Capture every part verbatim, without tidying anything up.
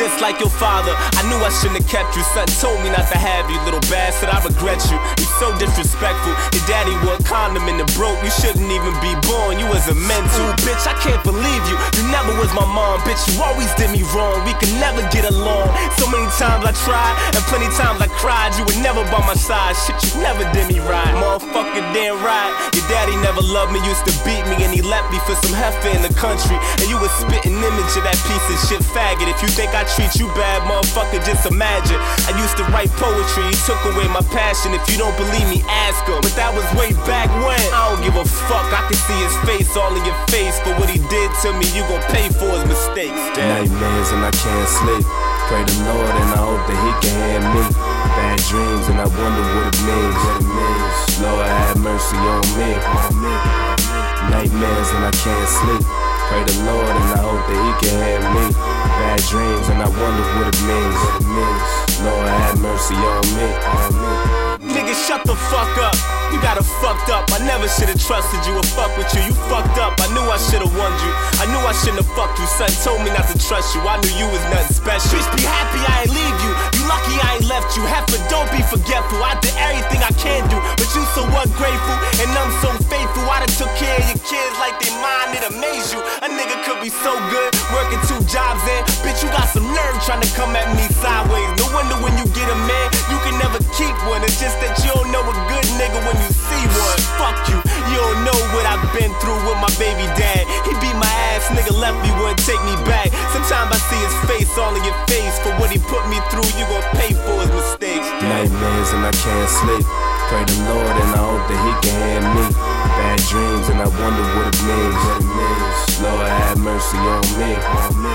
just like your father. I knew I shouldn't have kept you. Son told me not to have you, little bastard. I regret you. You so disrespectful. Your daddy wore a condom and it broke. You shouldn't even be born. You was a mental. Ooh, bitch, I can't believe you. You never was my mom, bitch. You always did me wrong. We could never get along. So many times I tried and plenty times I cried. You were never by my side. Shit, you never did me right. Motherfucker, damn right. Your daddy never loved me. Used to beat me and he left me for some heifer in the country. And you was spitting image of that piece of shit faggot. If you think I treat you bad, motherfucker, just imagine. I used to write poetry, he took away my passion. If you don't believe me, ask him. But that was way back when. I don't give a fuck, I can see his face all in your face. For what he did to me, you gon' pay for his mistakes. Damn. Nightmares and I can't sleep. Pray the Lord and I hope that he can hear me. Bad dreams and I wonder what it means. What it means. Lord have mercy on me. On me. Nightmares and I can't sleep. Pray the Lord and I hope that he can hear me. Bad dreams and I wonder what it means. What it means. Lord have mercy on me. On me. Nigga, shut the fuck up. You got it fucked up. I never should've trusted you or fuck with you. You fucked up. I knew I should've warned you. I knew I shouldn't have fucked you. Son told me not to trust you. I knew you was nothing special. Bitch, be happy I ain't leave you. You lucky I ain't left you. Heifer, don't be forgetful. I did everything I can do, but you so ungrateful and I'm so faithful. I done took care of your kids like they mine. It amazed you. A nigga could be so good, working two jobs in. Bitch, you got some nerve trying to come at me sideways. No wonder when you get a man, you can never keep one. It's just that you don't know a good nigga when you see one. Fuck you, you don't know what I've been through with my baby dad. He beat my ass, nigga left me, wouldn't take me back. Sometimes I see his face all in your face. For what he put me through, you gon' pay for his mistakes. Nightmares and I can't sleep. Pray the Lord and I hope that he can hear me. Bad dreams and I wonder what it means. What it means. Lord have mercy on me. On me.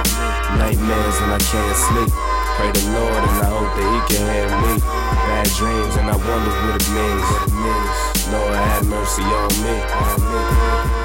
Nightmares and I can't sleep. Pray the Lord and I hope that he can hear me. Bad dreams and I wonder what it means. What it means. Lord have mercy on me. On me.